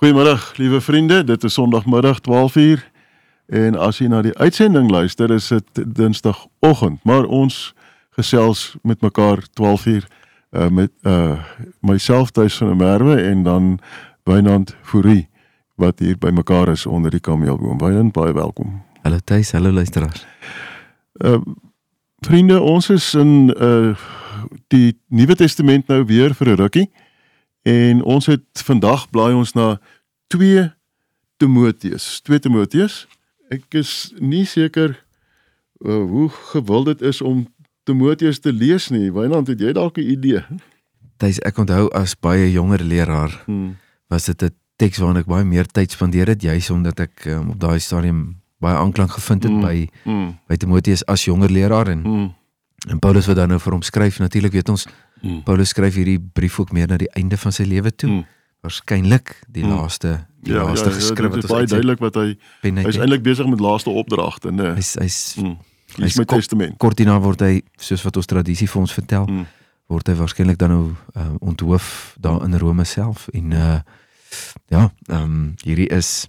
Goeiemiddag, liewe vriende, dit is Sondagmiddag 12:00 en as jy na die uitsending luister, is dit Dinsdagoggend, maar ons gesels met mekaar 12:00 met myself Thys van der Merwe en dan Wynand Fourie, wat hier by mekaar is onder die kameelboom. Wynand, baie welkom. Hallo Thys, hallo luisteraars. Vriende, ons is in die Nuwe Testament nou weer vir 'n rukkie. En ons het vandag blaai ons na 2 Timoteus. Ek is nie seker hoe gewild dit is om Timoteus te lees nie. Wynand, het jy dalk 'n idee? Thys, ek onthou as baie jonger leraar, was dit 'n teks waarin ek baie meer tyd spandeer het, juis omdat ek op daai stadium baie aanklank gevind het by Timoteus as jonger leraar en Paulus wat dan nou vir hom skryf. Natuurlik weet ons, Paulus skryf hierdie brief ook meer na die einde van sy lewe toe. Waarskynlik die laaste geskrif wat ons baie duidelik wat hy is eintlik besig met laaste opdragte, né? Hy's met testament. Kort daarna word hy, soos wat ons tradisie vir ons vertel, word hy waarskynlik dan nou onthoof daar in Rome self. En hierdie is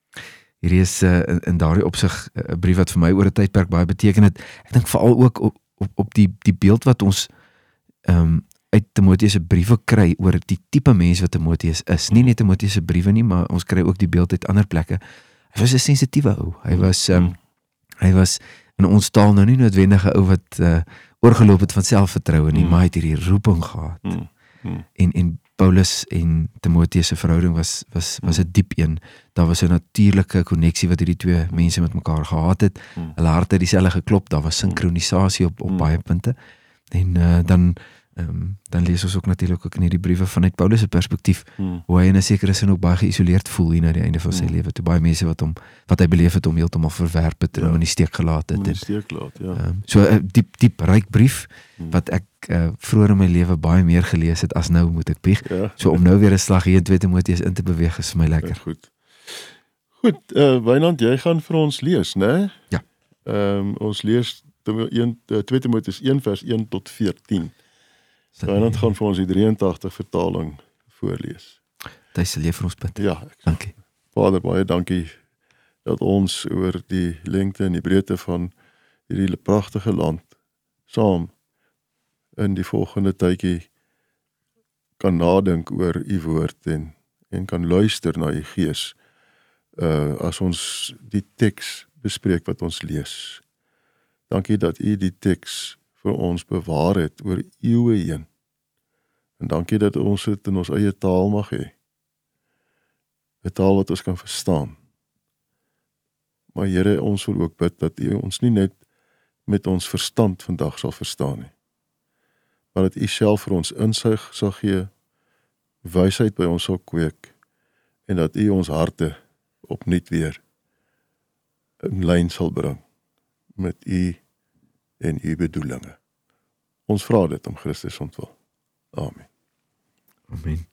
in daardie opsig 'n brief wat vir my oor 'n tydperk baie beteken het. Ek dink veral ook op die beeld wat ons uit Timoteus se briewe kry oor die tipe mens wat Timoteus is. Nie net Timoteus se briewe nie, maar ons kry ook die beeld uit ander plekke. Hy was 'n sensitiewe ou. Hy was in ons taal nou nie noodwendig 'n ou wat oorgeloop het van selfvertroue nie, maar hy het hierdie roeping gehad. En Paulus en Timoteus se verhouding was 'n diep een. Daar was 'n natuurlike koneksie wat hierdie twee mense met mekaar gehad het. Hulle harte het dieselfde geklop, daar was sinkronisasie op baie punte. En dan lees ons ook natuurlik ook in hierdie briewe vanuit Paulus se perspektief, hoe hy in 'n sekere sin ook baie geïsoleerd voel hier na die einde van sy lewe, toe baie mense wat hy beleef het om heeltemal verwerp het en in die steek gelaat het. So 'n diep ryk brief, wat ek vroeër in my lewe baie meer gelees het as nou, moet ek bieg. So om nou weer 'n slag hier in 2 Timoteus in te beweeg is vir my lekker. Goed, Wynand, jy gaan vir ons lees, né? Ja. Ons lees 2 Timoteus 1 vers 1 tot 14. Wynand gaan vir ons die 83 vertaling voorlees. Thys, sal jy vir ons bid? Ja, dankie. Vader, baie dankie dat ons oor die lengte en die breedte van hierdie pragtige land saam in die volgende tydjie kan nadink oor u woord en kan luister na u gees as ons die teks bespreek wat ons lees. Dankie dat u die teks vir ons bewaar het oor eeue heen. En dankie dat ons dit in ons eie taal mag hê. 'n Taal wat ons kan verstaan. Maar Here, ons wil ook bid dat u ons nie net met ons verstand vandag sal verstaan nie, maar dat u self vir ons insig sal gee, wysheid by ons sal kweek, en dat u ons harte opnuut weer in lyn sal bring met u en u bedoelinge. Ons vra dit om Christus ontwil. Amen. Amen.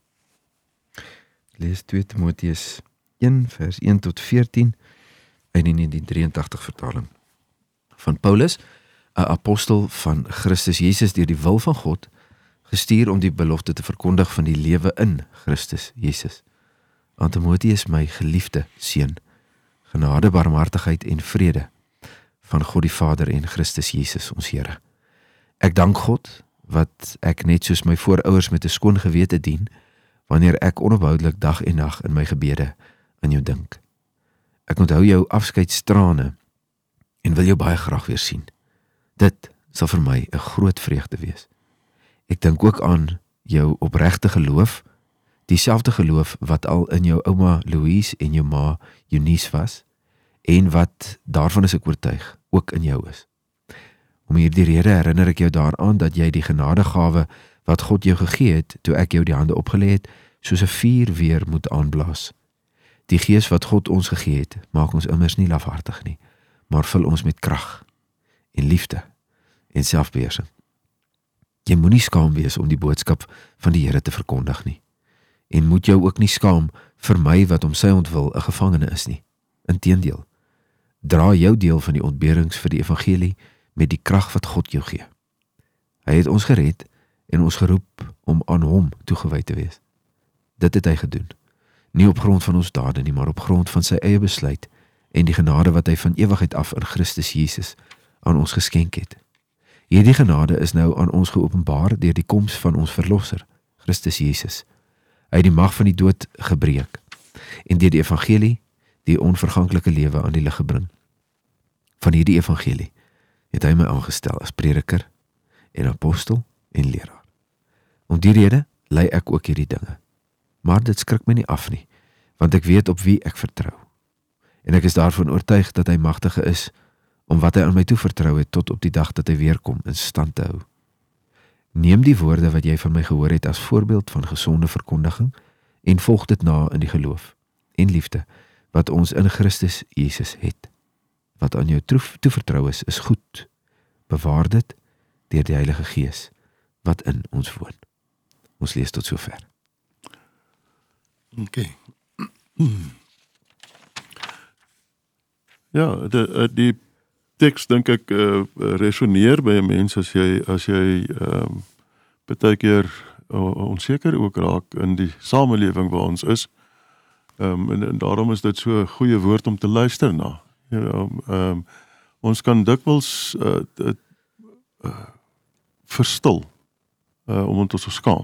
Lees 2 Timoteus 1 vers 1 tot 14 uit die 1983 vertaling. Van Paulus, 'n apostel van Christus Jesus deur die wil van God, gestuur om die belofte te verkondig van die lewe in Christus Jesus. Aan Timoteus, my geliefde seun, genade, barmhartigheid en vrede van God die Vader en Christus Jesus ons Here. Ek dank God, wat ek net soos my voorouers met 'n skoon gewete dien, wanneer ek onophoudelik dag en nag in my gebede aan jou dink. Ek onthou jou afskeidstrane en wil jou baie graag weer sien. Dit sal vir my 'n groot vreugde wees. Ek dink ook aan jou opregte geloof, dieselfde geloof wat al in jou ouma Louise en jou ma Eunice was, en wat, daarvan is ek oortuig, ook in jou is. Om hierdie rede herinner ek jou daaraan dat jy die genadegawe wat God jou gegee het, toe ek jou die hande opgelê het, soos 'n vuur weer moet aanblaas. Die gees wat God ons gegee het, maak ons immers nie lafhartig nie, maar vul ons met krag en liefde en selfbeheersing. Jy moenie skaam wees om die boodskap van die Here te verkondig nie, en moet jou ook nie skaam vir my wat om sy ontwil 'n gevangene is nie. Inteendeel, dra jou deel van die ontberings vir die evangelie met die krag wat God jou gee. Hy het ons gered en ons geroep om aan hom toegewy te wees. Dit het hy gedoen, Nie op grond van ons dade nie, maar op grond van sy eie besluit en die genade wat hy van ewigheid af in Christus Jesus aan ons geskenk het. Hierdie genade is nou aan ons geopenbaar deur die koms van ons verlosser, Christus Jesus. Hy het die mag van die dood gebreek en deur die evangelie die onverganklike lewe aan die lig gebring. Van hierdie evangelie het hy my aangestel as prediker en apostel en leraar. Om die rede lei ek ook hierdie dinge. Maar dit skrik my nie af nie, want ek weet op wie ek vertrou. En ek is daarvan oortuig dat hy magtige is om wat hy aan my toevertrou het tot op die dag dat hy weerkom in stand te hou. Neem die woorde wat jy van my gehoor het as voorbeeld van gesonde verkondiging en volg dit na in die geloof en liefde wat ons in Christus Jesus het. Wat aan jou toevertrou is goed. Bewaar dit deur die Heilige Gees wat in ons woon. Ons lees tot sover. Okay. Ja, die teks dink ek resoneer by 'n mens as jy baie keer onseker ook raak in die samelewing waar ons is. En daarom is dit so 'n goeie woord om te luister na. Ons kan dikwels verstil omdat ons skaam.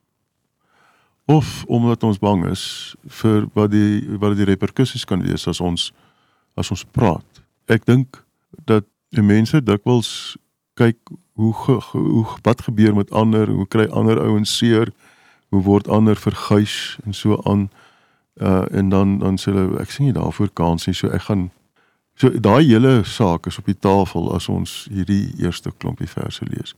Of omdat ons bang is vir wat die reperkusies kan wees as ons praat. Ek dink dat die mense dikwels kyk wat gebeur met ander, hoe kry ander ouens seer, hoe word ander verguis en so aan, en dan sê hulle, ek sien nie daarvoor kans nie, so daai hele saak is op die tafel as ons hierdie eerste klompie verse lees.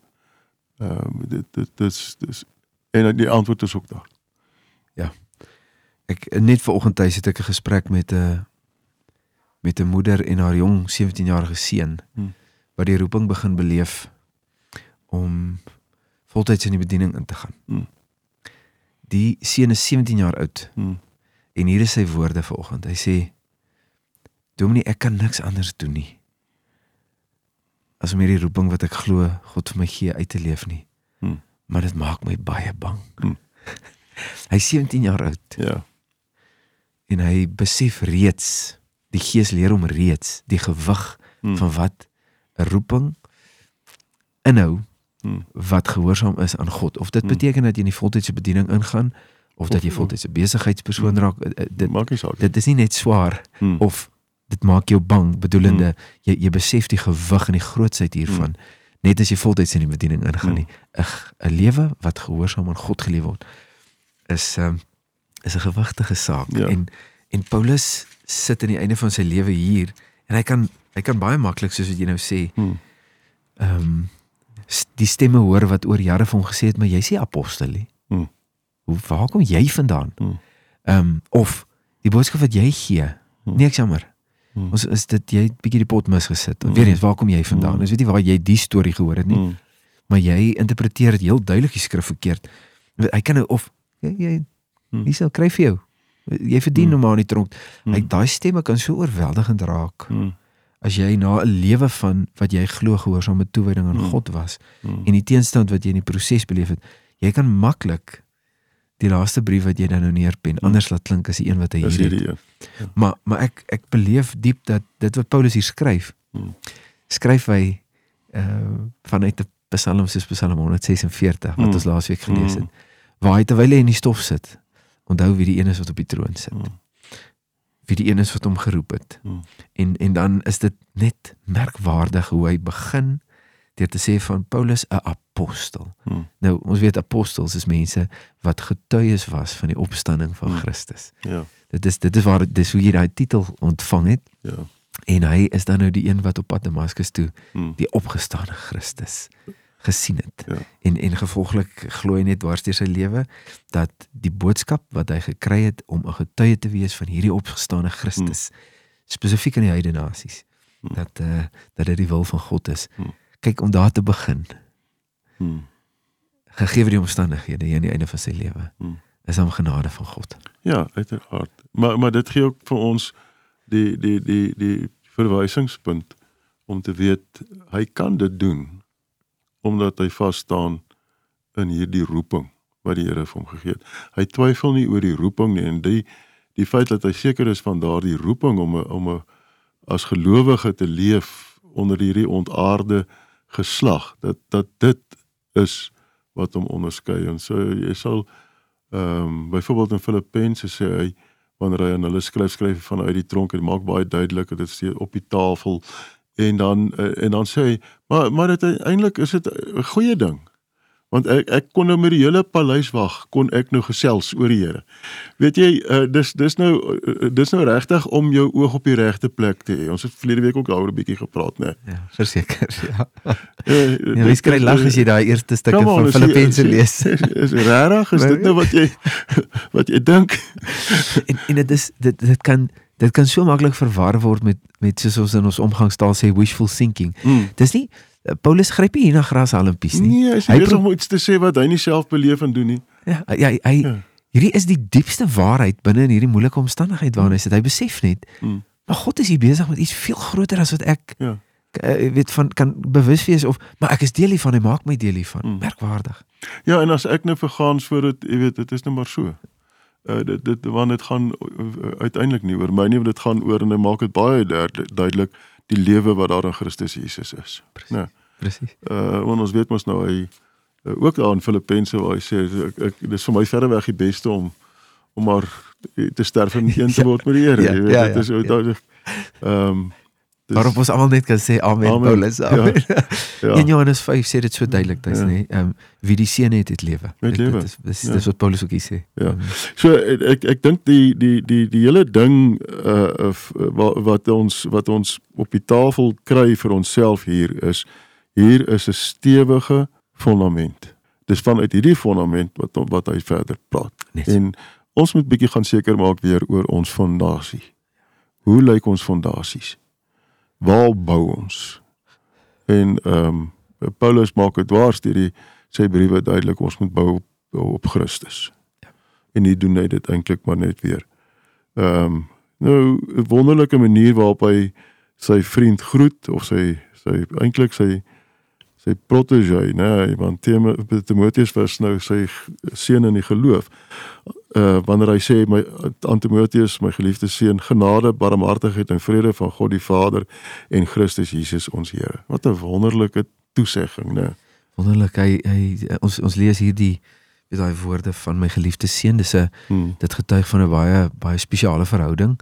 En die antwoord is ook daar. Ja, net vanoggend thuis het ek 'n gesprek met 'n moeder en haar jong 17-jarige seun, wat die roeping begin beleef om voltyds in die bediening in te gaan. Die seun is 17 jaar oud, en hier is sy woorde vanoggend. Hy sê, Dominee, ek kan niks anders doen nie, as om hierdie roeping wat ek glo, God vir my gee uit te leef nie. Maar dit maak my baie bang. Hy is 17 jaar oud. Ja. En hy besef reeds, die Gees leer hom reeds, die gewig van wat 'n roeping inhou, wat gehoorsaam is aan God. Of dit beteken dat jy in die voltydse bediening ingaan, of dat jy voltydse besigheidspersoon raak, dit is nie net swaar, of dit maak jou bang, bedoelende, jy besef die gewig en die grootsheid hiervan, net as jy voltyds in die bediening ingaan nie. 'n lewe wat gehoorsaam aan God geleef word, is 'n gewigtige saak. Ja. En Paulus sit in die einde van sy lewe hier, en hy kan baie maklik, soos wat jy nou sê, die stemme hoor wat oor jare vir hom gesê het, maar jy sê apostel nie. Waar kom jy vandaan? Of die boodskap wat jy gee, nee, ek jammer, ons is dit, jy het bietjie die pot misgesit, weer eens, waar kom jy vandaan? Ons weet nie waar jy die storie gehoor het nie, maar jy interpreteer het heel duidelik die skrif verkeerd. Hy kan nou, of, jy sal kry vir jou, jy verdien normaal in die tronk. Daai stemme kan so oorweldigend raak, as jy na 'n lewe van wat jy glo gehoorsaam met toewyding aan God was, en die teenstand wat jy in die proses beleef het, jy kan maklik die laaste brief wat jy dan nou neerpen, anders laat klink as die een wat hy hier het. Maar ek beleef diep dat dit wat Paulus hier skryf, skryf hy vanuit 'n Psalm soos Psalm 146, wat ons laasweek gelees het, waar hy terwyl hy in die stof sit, onthou wie die een is wat op die troon sit, wie die een is wat hom geroep het, en dan is dit net merkwaardig hoe hy begin deur te sê van Paulus 'n apostel. Nou, ons weet apostels is mense wat getuies was van die opstanding van Christus. Ja. Dit is hoe jy daai titel ontvang het. Ja. En hy is dan nou die een wat op pad Damaskus toe die opgestane Christus gesien het. Ja. En gevolglik glo hy net dwars deur sy lewe dat die boodskap wat hy gekry het om 'n getuie te wees van hierdie opgestane Christus, spesifiek in die heidene nasies, dat dit die wil van God is. Kyk, om daar te begin, gegee die omstandighede hier aan die einde van sy lewe, is hom genade van God. Ja, uiteraard. Maar dit gee ook vir ons die verwysingspunt om te weet, hy kan dit doen, omdat hy vasstaan in hierdie roeping wat die Here vir hom gegee het. Hy twyfel nie oor die roeping nie, en die feit dat hy seker is van daardie roeping om as gelowige te leef onder hierdie ontaarde geslag, dat dit is wat hom onderskei. En so jy sal byvoorbeeld in Filippense sê hy, wanneer hy aan hulle skryf vanuit die tronk, en maak baie duidelik dat dit steeds op die tafel, en dan sê hy, maar eintlik is dit 'n goeie ding. Want ek kon nou met die hele paleiswag, kon ek nou gesels oor die Here. Weet jy, dis nou regtig om jou oog op die regte plek te hê. Ons het verlede week ook daaroor 'n bietjie gepraat, né? Ja, verseker, ja. Jy kry lag as jy daai eerste stukke van Filippense lees. Is regtig, is dit nou wat jy dink? En dit kan so maklik verwar word met soos ons in ons omgangstaal sê, wishful thinking. Dis nie, Paulus gryp nie hier na grashalmpies nie. Nee, hy is besig om iets te sê wat hy nie self beleef en doen nie. Ja, hierdie is die diepste waarheid binne in hierdie moeilike omstandigheid waarin hy sit. Hy besef net, maar God is hier besig met iets veel groter as wat ek kan bewus wees, maar ek is deel hiervan, hy maak my deel hiervan. Merkwaardig. Ja, en as ek nou vergaan voor dit, jy weet, dit is nou maar so. Want dit gaan uiteindelik nie oor my nie, want dit gaan oor, en hy maak dit baie duidelik, die lewe wat daar in Christus Jesus is. Precies. Want ons weet mos nou, hy ook daar in Filippense waar hy sê, dit is vir my verreweg die beste om maar te sterf en een te word met die Here. Jy weet, dit is uiteindelik. Waarop ons allemaal net kan sê, amen, Paulus, amen. In Johannes 5 sê dit so duidelik, dat is wie die seun het lewe. Dis wat Paulus ook hier sê. Ja. So, ek dink die hele ding wat ons op die tafel kry vir onsself hier is 'n stewige fundament. Dis vanuit hierdie fundament wat hy verder praat. En ons moet bietjie gaan seker maak weer oor ons fondasie. Hoe lyk ons fondasies? Waar bou ons? En Paulus maak dit dwars deur sy briewe duidelik, ons moet bou op Christus. En nie doen hy dit eintlik maar net weer. Nou, 'n wonderlike manier waarop hy sy vriend groet, of sy protégé, nee, want Timotheus was nou sy seun in die geloof. Wanneer hy sê, aan Timotheus, my geliefde seun, genade, barmhartigheid en vrede van God die Vader en Christus Jesus ons Here. Wat 'n wonderlike toesegging, né? Wonderlik, ons lees hier die woorde van my geliefde seun, dit getuig van 'n baie spesiale verhouding.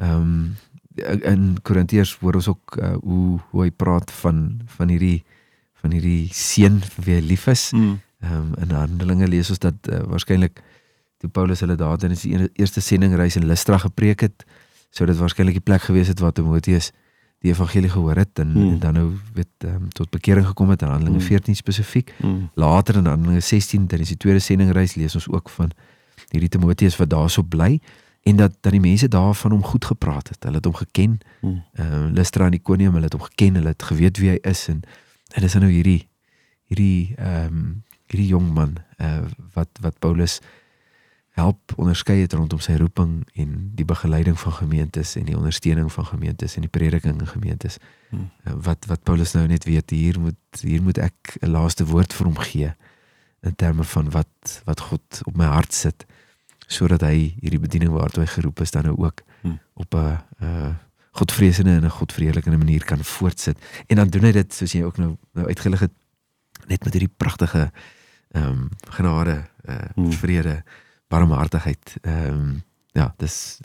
In Korintiërs hoor ons ook hoe hy praat van hierdie seun vir wie hy lief is. In Handelinge lees ons dat waarskynlik toe Paulus hulle daar in die eerste sendingreis in Lystra gepreek het, sou dit waarskynlik die plek gewees het waar Timotheus die evangelie gehoor het en dan nou tot bekering gekom het in Handelinge 14 spesifiek. Later in Handelinge 16 tydens die tweede sendingreis lees ons ook van hierdie Timotheus wat daar so bly en dat die mense daar van hom goed gepraat het. Hulle het hom geken. Lystra en Ikonium, hulle het hom geken, hulle het geweet wie hy is en dis nou hierdie jong man wat Paulus help onderskei het rondom sy roeping en die begeleiding van gemeentes en die ondersteuning van gemeentes en die prediking in gemeentes. Wat Paulus nou net weet, hier moet ek 'n laaste woord vir hom gee in terme van wat God op my hart sit, sodat hy hierdie bediening waartoe hy geroep is dan nou ook op 'n godvreesende en 'n godvredelikende manier kan voortsit. En dan doen hy dit, soos jy ook nou uitgelig het, net met hierdie pragtige genade, vrede, barmhartigheid. Dis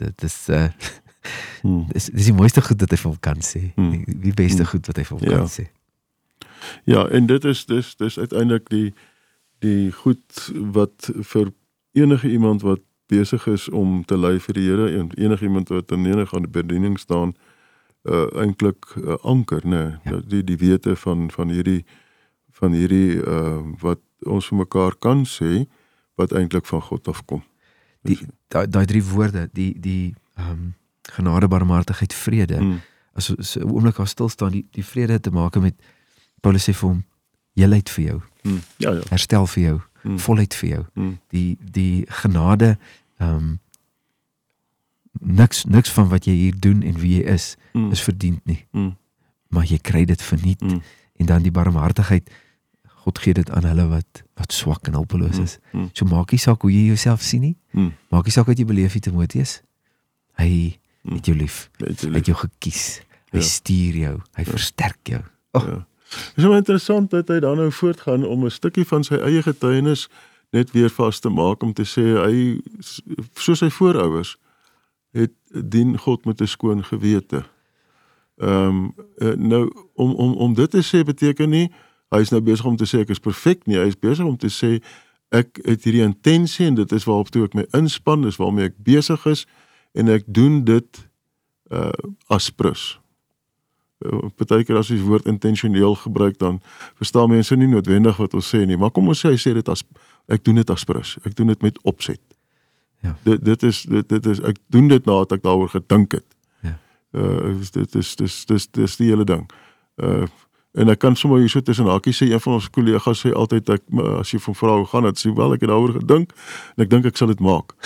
die mooiste goed wat hy vir hom kan sê. Die beste goed wat hy vir hom kan sê. Ja, en dit is uiteindelik die goed wat vir enige iemand wat besig is om te lei vir die Here, en enige iemand wat aan die bediening staan, eintlik anker, né? Die wete van hierdie wat ons vir mekaar kan sê, wat eintlik van God afkom. Daai 3 woorde, die genade, barmhartigheid, vrede, as 'n oomblik daar stil staan, die vrede te maak met, Paulus sê vir hom, heelheid vir jou, herstel vir jou, volheid vir jou, die genade, niks van wat jy hier doen en wie jy is verdiend nie, maar jy kry dit verniet, en dan die barmhartigheid, God gee dit aan hulle wat swak en hulpeloos is. So maak nie saak hoe jy jouself sien nie, maak nie saak wat jy beleef, Timotheus, Hy het jou lief. Met jou Hy het jou gekies. Hy stuur jou. Hy versterk jou. Ja. Het is maar interessant dat hy dan nou voortgaan om 'n stukkie van sy eie getuienis net weer vas te maak, om te sê, hy, soos sy voorouers, het dien God met 'n skoon gewete. Nou, om dit te sê beteken nie, hy is nou besig om te sê, ek is perfek nie, hy is besig om te sê, ek het hierdie intensie, en dit is waarop toe ek my inspan, dis waarmee ek besig is, en ek doen dit aspres. Partykeer as jy die woord intentioneel gebruik, dan verstaan mense nie noodwendig wat ons sê nie, maar kom ons sê, hy sê dit ek doen dit aspres, ek doen dit met opset. Ja. Dit is, ek doen dit nadat ek daaroor gedink het. Ja. Dit is die hele ding. En ek kan sommer hier so tussen hakies sê, een van ons kollegas sê altyd, as jy van vrou gaan, het sê, wel, ek het daaroor gedink, en ek dink ek sal dit maak.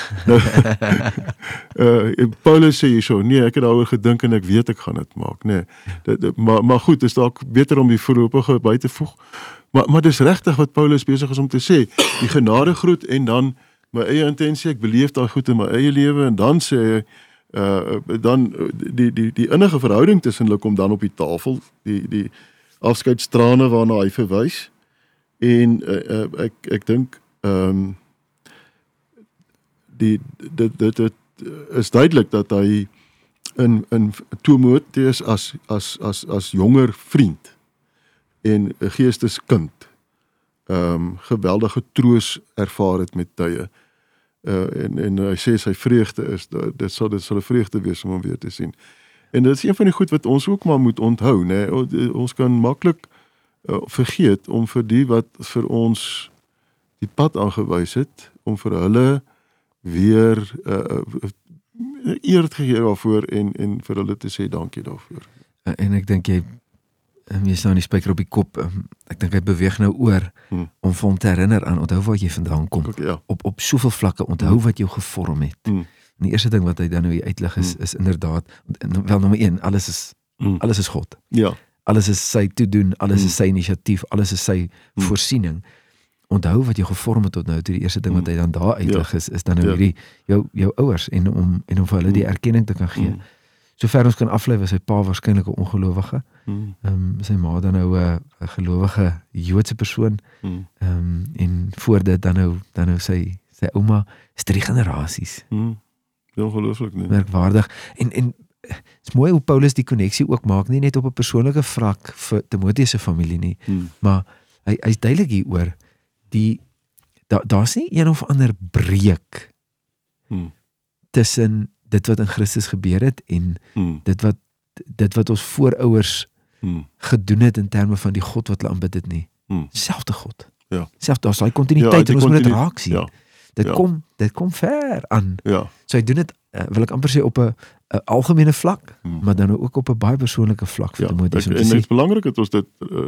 Paulus sê hier so, nee, ek het daaroor gedink, en ek weet ek gaan dit maak, nee. Maar goed, is dalk beter om die voorlopige by te voeg, maar dis regtig wat Paulus besig is om te sê, die genadegroet, en dan my eie intensie, ek beleef daai goed in my eie lewe, en dan sê hy, dan die innige verhouding tussen hulle kom dan op die tafel, die afskeidstrane waarna hy verwys, en ek dink dit is duidelik dat hy in Timoteus as jonger vriend en 'n geesteskind geweldige troos ervaar het met tye, en hy sê sy vreugde is, dit sal 'n vreugde wees om hom weer te sien. En dit is een van die goed wat ons ook maar moet onthou, né? Ons kan maklik vergeet om vir die wat vir ons die pad aangewys het, om vir hulle weer eer te gee daarvoor, en vir hulle te sê dankie daarvoor. En ek dink jy staan die spyker op die kop, ek dink hy beweeg nou oor, om vir hom te herinner aan, onthou waar jy vandaan kom, Ja. op soveel vlakke, onthou wat jou gevorm het. En die eerste ding wat hy dan nou hier uitlig is inderdaad, wel nommer 1, alles is God. Ja. Alles is sy toedoen, alles is sy initiatief, alles is sy voorsiening. Onthou wat jou gevorm het tot nou toe, die eerste ding wat hy dan daar uitlig is dan nou hierdie, jou ouers, en om vir hulle die erkenning te kan gee. Sover ons kan aflei, was sy pa waarskynlik 'n ongelowige, sy ma dan nou 'n gelowige Joodse persoon, en voor dit dan nou sy ouma, is 3 generasies. Ongelooflik, nee. Merkwaardig, en is mooi hoe Paulus die koneksie ook maak, nie net op 'n persoonlike vlak vir Timoteus se familie nie, maar hy is duidelik hieroor, daar's nie een of ander breek tussen dit wat in Christus gebeur het, en dit wat ons voorouers gedoen het in terme van die God wat hulle aanbid het nie. Selfde God. Ja. Daar's daai kontinuïteit, en ons moet dit raak sien. Ja. Dit kom ver aan. Ja. So hy doen dit, wil ek amper sê, op 'n algemene vlak, maar dan ook op 'n baie persoonlike vlak vir Timoteus. En dit is belangrik dat ons dit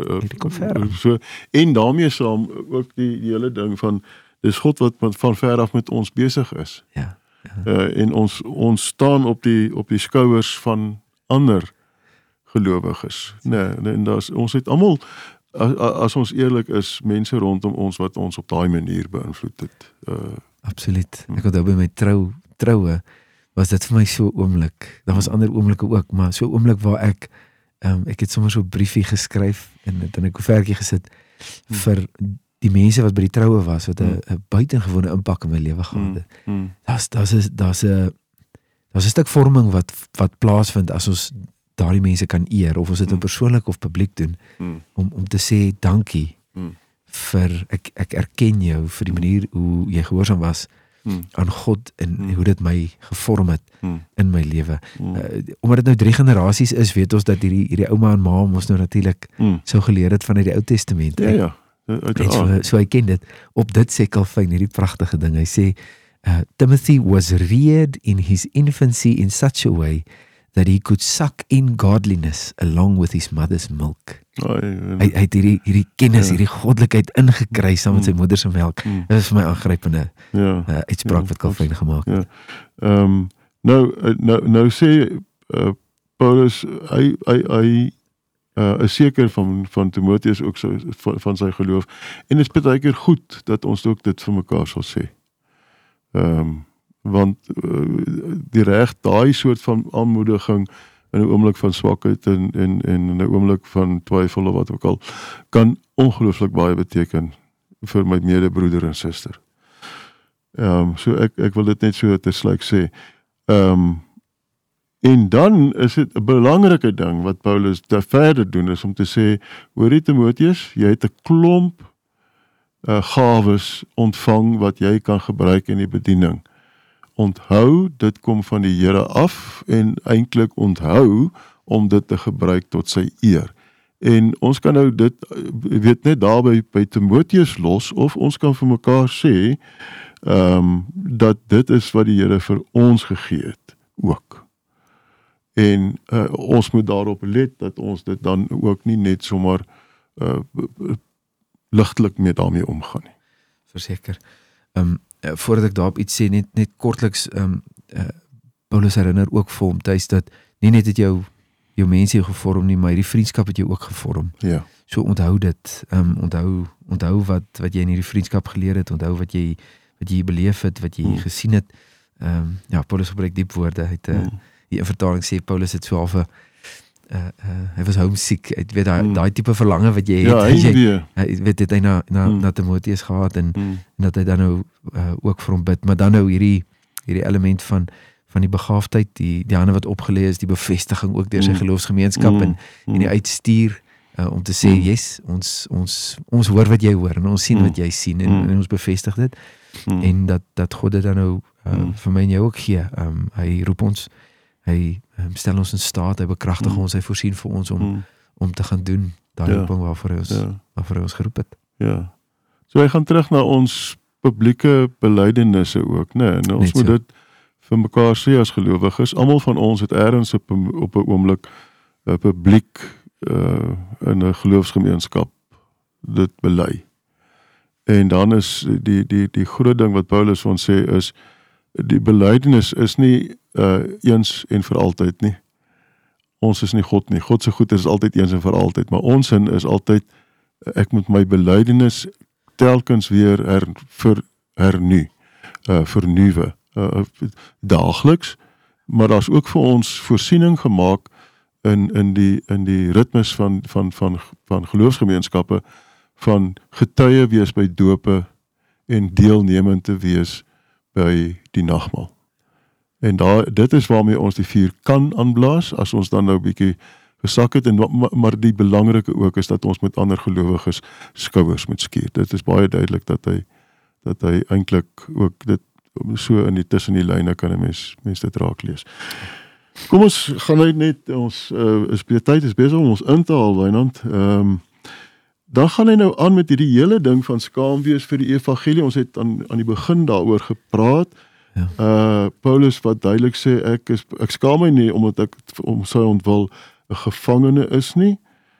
so, en daarmee saam ook die hele ding van, dis God wat van ver af met ons besig is. Ja. En ons staan op die skouers van ander gelowiges. Nee, en ons het almal, as ons eerlik is, mense rondom ons wat ons op daai manier beïnvloed het. Absoluut. Ek onthou by my troue was dit vir my so oomblik. Daar was ander oomblikke ook, maar so oomblik waar ek het sommer so 'n briefie geskryf en dit in 'n koevertjie gesit vir die mense wat by die troue was, wat 'n buitengewone impak in my lewe gehad het. Daar's 'n stuk vorming wat plaasvind as ons daardie mense kan eer, of ons dit persoonlik of publiek doen, om te sê dankie vir, ek erken jou vir die manier hoe jy gehoorsaam was aan God, en hoe dit my gevorm het in my lewe. Omdat dit nou 3 generasies is, weet ons dat hierdie ouma en ma ons nou natuurlik sou geleer het vanuit die Ou Testament. Ja. So hy ken dit. Op dit sê Calvin hierdie pragtige ding. Hy sê, Timothy was reared in his infancy in such a way that he could suck in godliness along with his mother's milk. Hy het hierdie kennis, hierdie goddelikheid ingekry saam met sy moeder se melk. Dit is vir my aangrypende uitspraak wat Calvin gemaak het. Nou sê Paulus, hy is seker van Timoteus ook van sy geloof, en dit is baie keer goed dat ons ook dit vir mekaar sal sê. Want die reg daai soort van aanmoediging in 'n oomblik van swakheid en in 'n oomblik van twyfel of wat ook al, kan ongelooflik baie beteken vir my medebroeder en suster. So ek wil dit net so tersluik sê. En dan is dit 'n belangrike ding wat Paulus daar verder doen, is om te sê, hoorie Timoteus, jy het 'n klomp gawes ontvang wat jy kan gebruik in die bediening. Onthou, dit kom van die Here af en eintlik onthou om dit te gebruik tot sy eer. En ons kan nou dit weet net daarby by Timoteus los, of ons kan vir mekaar sê dat dit is wat die Here vir ons gegee het ook. En ons moet daarop let dat ons dit dan ook nie net sommer ligtelik mee daarmee omgaan nie. Verseker. Voordat ek daarop iets sê, net kortliks, Paulus herinner ook vir hom tuis dat nie net het jou mense jou gevorm nie, maar die vriendskap het jou ook gevorm. Ja. So onthou dit, onthou wat jy in hierdie vriendskap geleer het, onthou wat jy beleef het, wat jy gesien het. Paulus gebruik diep woorde. Hy het die vertaling sê Paulus het so half hy was homesick. Ek weet daai tipe verlange wat jy het. Hy weet dit hy na Timoteus gehad en dat hy dan nou ook vir hom bid, maar dan nou hierdie element van die begaafdheid, die hande wat opgelê is, die bevestiging ook deur sy geloofsgemeenskap en die uitstuur om te sê, yes, ons hoor wat jy hoor en ons sien wat jy sien en ons bevestig dit en dat God dit dan nou vir my en jou ook gee. Hy roep ons, hy stel ons in staat, hy bekragtig ons, hy voorsien vir ons om te gaan doen daai roeping waarvoor hy ons geroep het. Ja. So hy gaan terug na ons publieke belydenisse ook, né? En ons moet dit vir mekaar sê as gelowiges. Almal van ons het ergens op 'n oomblik publiek in 'n geloofsgemeenskap dit bely. En dan is die groot ding wat Paulus vir ons sê is, die belydenis is nie eens en vir altyd nie. Ons is nie God nie. God se goed is altyd eens en vir altyd, maar ons sin is altyd, ek moet my belydenis telkens weer vernuwe, daagliks, maar daar's ook vir ons voorsiening gemaak in die ritmes van geloofsgemeenskappe, van getuie wees by dope en deelnemend te wees by die nagmaal. En dit is waarmee ons die vuur kan aanblaas, as ons dan nou 'n bietjie gesak het, maar die belangrike ook is dat ons met ander gelowiges skouers moet skuur. Dit is baie duidelik dat hy eintlik ook dit so in tussen die lyne kan 'n mens dit raak lees. Kom ons gaan net ons tyd is besig om ons in te haal, Wynand. Dan gaan hy nou aan met hierdie hele ding van skaam wees vir die evangelie. Ons het aan die begin daaroor gepraat. Ja. Paulus wat duidelik sê, ek skaam my nie omdat ek om sy ontwil 'n gevangene is nie.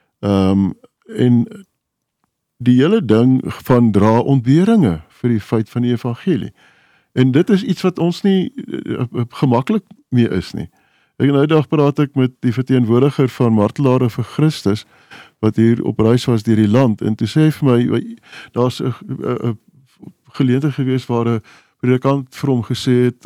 En die hele ding van dra ontberinge vir die feit van die evangelie. En dit is iets wat ons nie gemaklik mee is nie. Nou dag praat ek met die verteenwoordiger van Martelare vir Christus, wat hier op reis was deur die land, en toe sê hy vir my, daar's 'n geleentheid gewees waar 'n predikant vir hom gesê het,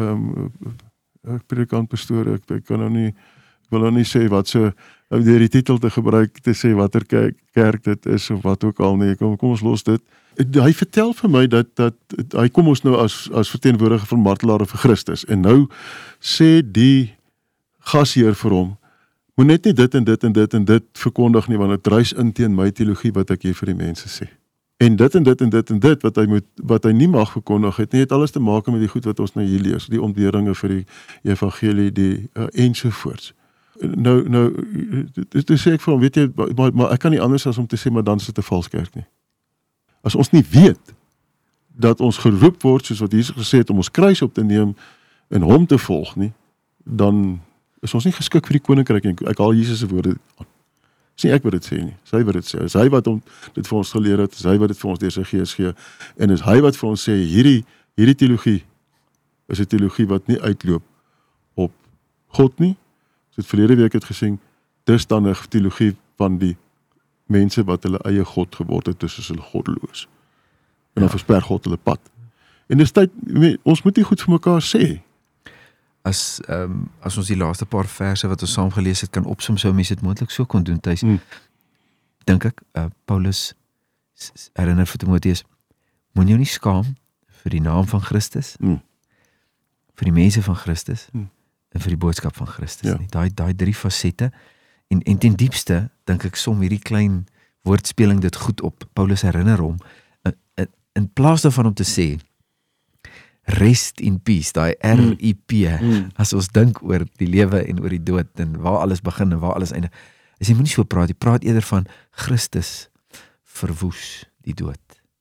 predikant pastoor, ek kan nou nie, ek wil nou nie sê wat so, deur die titel te gebruik, te sê watter kerk dit is, of wat ook al nie, kom ons los dit. Hy vertel vir my dat hy kom ons nou as verteenwoordiger van Martelare vir Christus, en nou sê die gasheer vir hom, moet net nie dit en dit en dit en dit verkondig nie, want dit dryf in teen my teologie wat ek hier vir die mense sê. En dit en dit en dit en dit wat hy nie mag verkondig het alles te maak met die goed wat ons nou hier lees, die ontberinge vir die evangelie, ensovoorts. Nou sê ek vir hom, weet jy, maar ek kan nie anders as om te sê, maar dan is dit 'n vals kerk nie. As ons nie weet dat ons geroep word, soos wat Jesus gesê het, om ons kruis op te neem en hom te volg nie, dan is ons nie geskik vir die koninkryk nie. Ek haal Jesus se woorde aan. Dis nie ek wat dit sê nie, is hy wat dit sê. Is hy wat dit vir ons geleer het, is hy wat dit vir ons deur sy gees gee, en is hy wat vir ons sê, hierdie teologie is 'n teologie wat nie uitloop op God nie. So het verlede week het gesien, dis dan 'n teologie van die mense wat hulle eie God geword het, dus is hulle goddeloos. En dan versper God hulle pad. En dis tyd, ons moet nie goed vir mekaar sê. As ons die laaste paar verse wat ons saam gelees het kan opsom, sou mense dit moontlik so kon doen, Thys. Dink ek, Paulus herinner vir Timoteus, moet jou nie skaam vir die naam van Christus, vir die mense van Christus, en vir die boodskap van Christus nie. Daai 3 fasette, en ten diepste, dink ek, som hierdie klein woordspeling dit goed op. Paulus herinner hom, in plaas daarvan om te sê, rest in peace, daai RIP, as ons dink oor die lewe en oor die dood, en waar alles begin en waar alles eindig, as jy moet nie so praat, jy praat eerder van Christus verwoes die dood.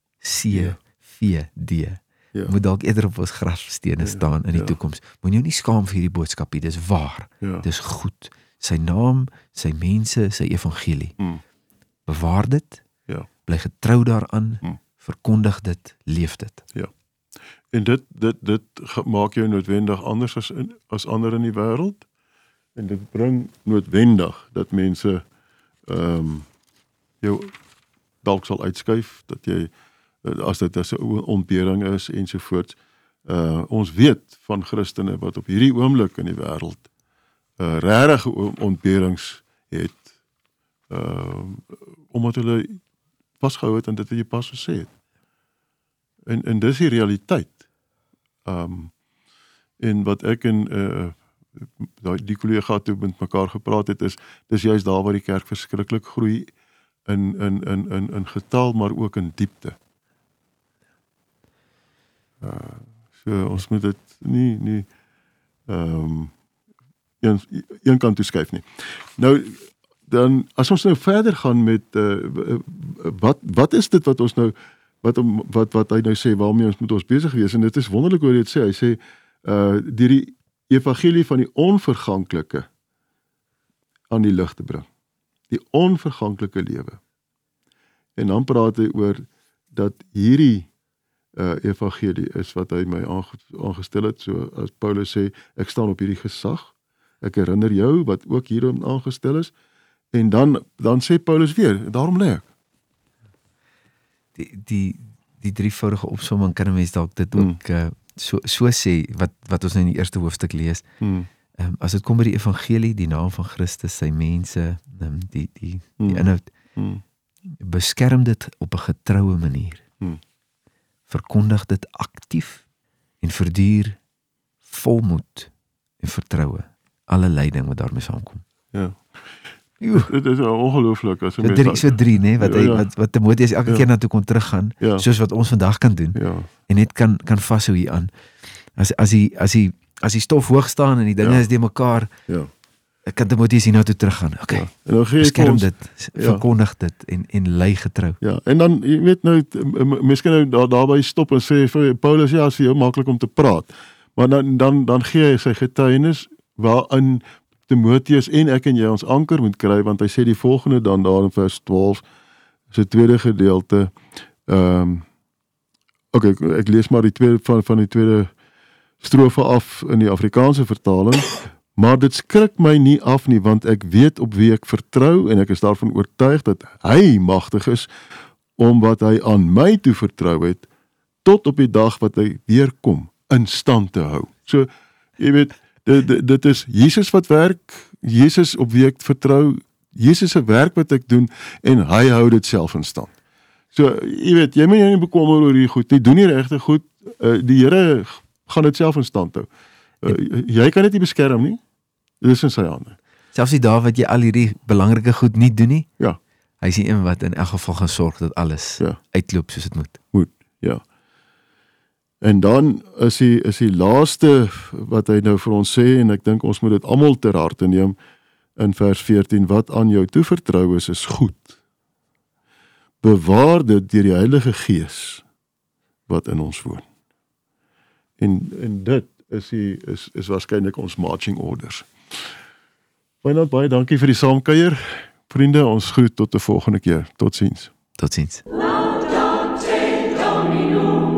CVD. Moet dalk eerder op ons grafstene staan in die toekoms. Moet jou nie skaam vir hierdie boodskap nie, dis waar, dis goed. Sy naam, sy mense, sy evangelie. Bewaar dit, bly getrou daaraan, verkondig dit, leef dit. Ja. En dit maak jou noodwendig anders as ander in die wêreld. En dit bring noodwendig dat mense jou dalk sal uitskuif, dat jy, as dit 'n ontbering is ensovoorts. Ons weet van Christene wat op hierdie oomblik in die wêreld regtig ontberings het, omdat hulle vasgehou het aan dit wat jy pas gesê het. En dis die realiteit. En wat ek en die kollega toe met mekaar gepraat het, dis juist daar waar die kerk verskriklik groei in getal, maar ook in diepte. So ons moet dit nie een kant toe skuif nie. Nou, dan, as ons nou verder gaan met wat is dit wat ons nou wat hy nou sê, waarmee ons moet ons besig wees, en dit is wonderlik hoe hy dit sê, hy sê, die evangelie van die onverganklike aan die lig te bring. Die onverganklike lewe. En dan praat hy oor dat hierdie evangelie is wat hy my aangestel het, so as Paulus sê, ek staan op hierdie gesag, ek herinner jou wat ook hierom aangestel is, en dan sê Paulus weer, daarom lê ek. Die drievoudige opsomming kan 'n mens dalk dit ook so sê, wat ons nou in die eerste hoofstuk lees. As dit kom by die evangelie, die naam van Christus, sy mense, die inhoud, beskerm dit op 'n getroue manier. Verkondig dit aktief en verduur volmoed en vertroue, alle lyding wat daarmee saamkom. Ja. Dit is ongelooflik as so drie, nee, wat Timoteus elke keer na toe kon teruggaan, soos wat ons vandag kan doen, en net kan vashou hier aan. As die stof hoog staan en die dinge is die mekaar, kan Timoteus hier na toe teruggaan. Okay, beskerm dit, verkondig dit en lei getrou. Ja, en dan, jy weet nou, miskien nou daarby stop en sê, Paulus, ja, is vir jou maklik om te praat, maar dan gee hy sy getuienis, waarin Timoteus en ek en jy ons anker moet kry, want hy sê die volgende dan daar in vers 12, sy tweede gedeelte, ek lees maar die tweede van die tweede strofe af in die Afrikaanse vertaling, maar dit skrik my nie af nie, want ek weet op wie ek vertrou, en ek is daarvan oortuig dat hy magtig is, om wat hy aan my toe vertrou het, tot op die dag wat hy weer kom, in stand te hou. So, jy weet, dit is Jesus wat werk, Jesus op wie ek vertrou, Jesus se werk wat ek doen, en hy hou dit self in stand. So, jy weet, jy moet jou nie bekommer oor die goed, nie doen nie regtig goed, die Here gaan dit self in stand hou. Jy kan dit nie beskerm nie, dit is in sy hande. Selfs die dae wat jy al hierdie belangrike goed nie doen nie, ja. Hy is die een wat in elk geval gaan sorg dat alles uitloop soos dit moet. Ja. En dan is die laaste wat hy nou vir ons sê, en ek dink ons moet dit almal ter harte neem, in vers 14, wat aan jou toevertrou is goed. Bewaar dit deur die Heilige Gees wat in ons woon. En dit is waarskynlik ons marching orders. Baie dankie vir die saamkuier. Vriende, ons groet tot 'n volgende keer. Totsiens. Totsiens. Laudate Domino.